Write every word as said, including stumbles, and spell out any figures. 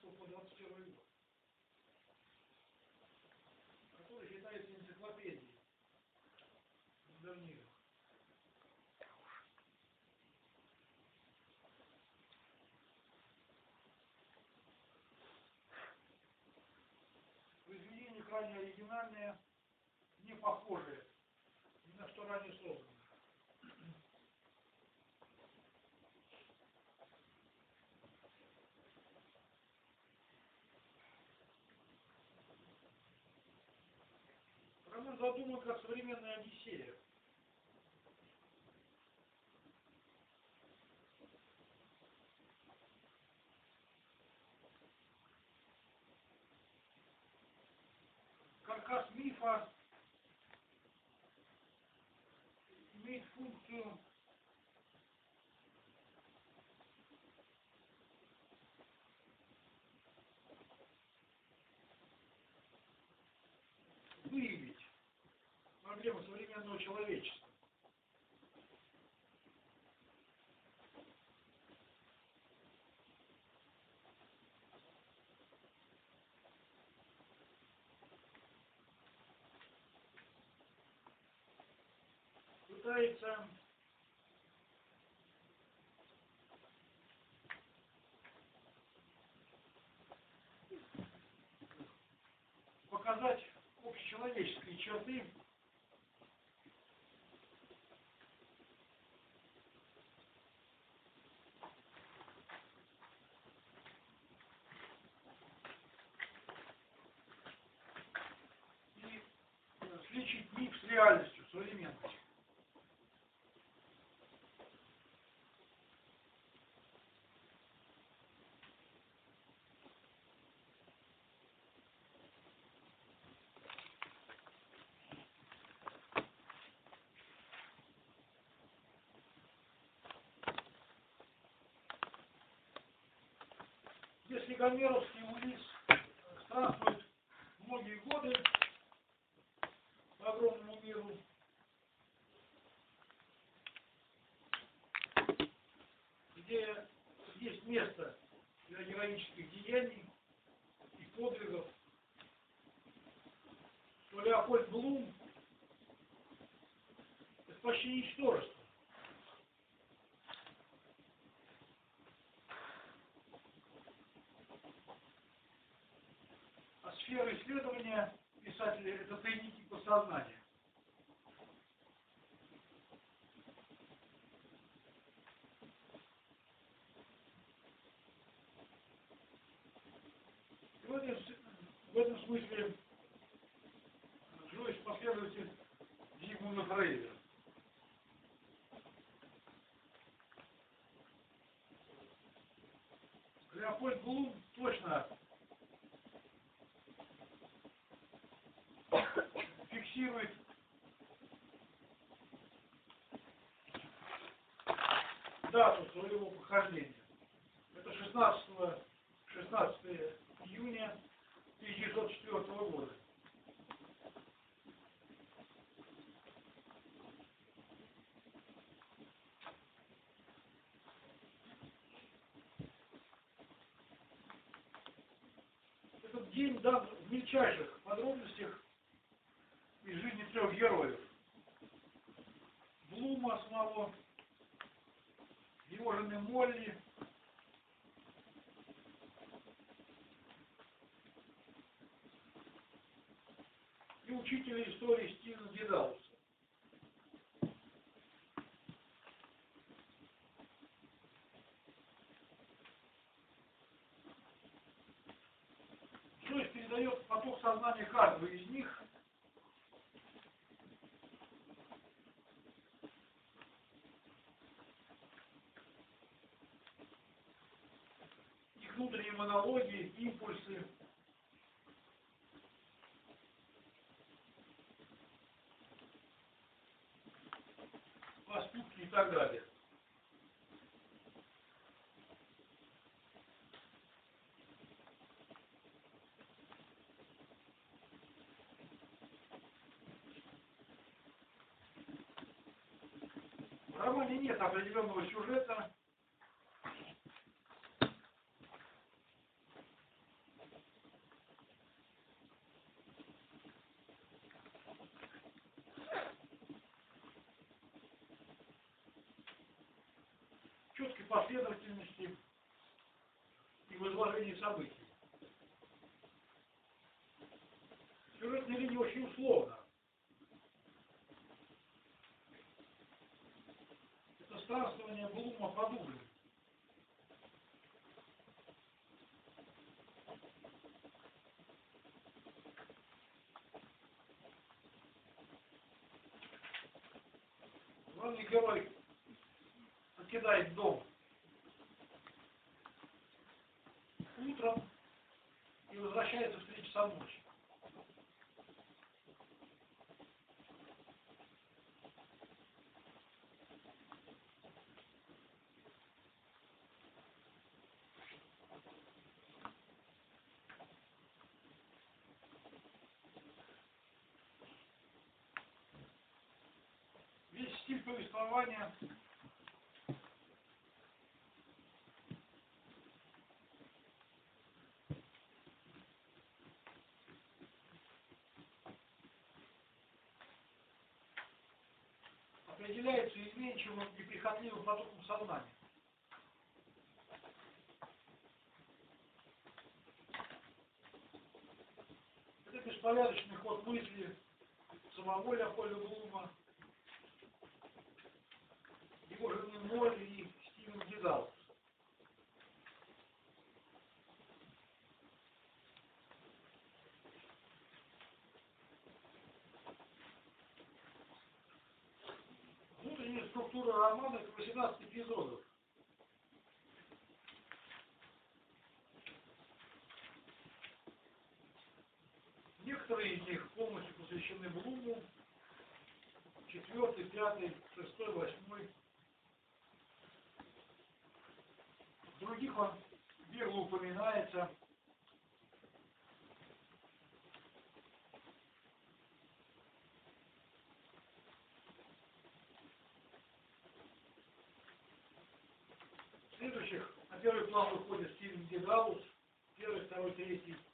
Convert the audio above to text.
Русского по двадцать первый год, который считается энциклопедией модернизма. Произведение крайне оригинальное, не похожее ни на что ранее создано. Роман задуман как современная Одиссея. Каркас мифа имеет функцию выявить проблемы современного человечества. Пытается показать общечеловеческие черты и сличить миф с реальностью современности. Если гомеровский Улисс странствует многие годы по огромному миру, где есть место для героических деяний и подвигов, то Леопольд Блум — это почти ничтожество. А сфера исследования писателя — это тайники подсознания. И в этом, в этом смысле Джойс последователь Зигмунда Фрейда. Леопольд Блум точно фиксирует дату своего похождения. Это шестнадцатое июня тысяча девятьсот четвёртого года. Этот день дан в мельчайших подробностях из жизни трех героев. Блума самого, его жены Молли и учителя истории Стивена Дедауса. Джойс передает поток сознания каждого из них их внутренние монологи, импульсы, поступки и так далее. В романе нет определенного сюжета, четкой последовательности и в изложении событий. Сюжетная линия очень условна. Это странствование Блума по Дублину. Главный герой покидает дом утром и возвращается встретиться со ночью. Весь стиль повествования определяется изменчивым и прихотливым потоком сознания. Это беспорядочный ход мысли самого Леопольда Блума, его жены Молли и Стивен Дедал. Внутренняя структура романа — это восемнадцать эпизодов. Некоторые из них полностью посвящены Блуму. Четвертый, пятый, шестой, восьмой. В других он бегло упоминается. В следующих на первый план выходит Стивен Дедаус, первый, второй, третий.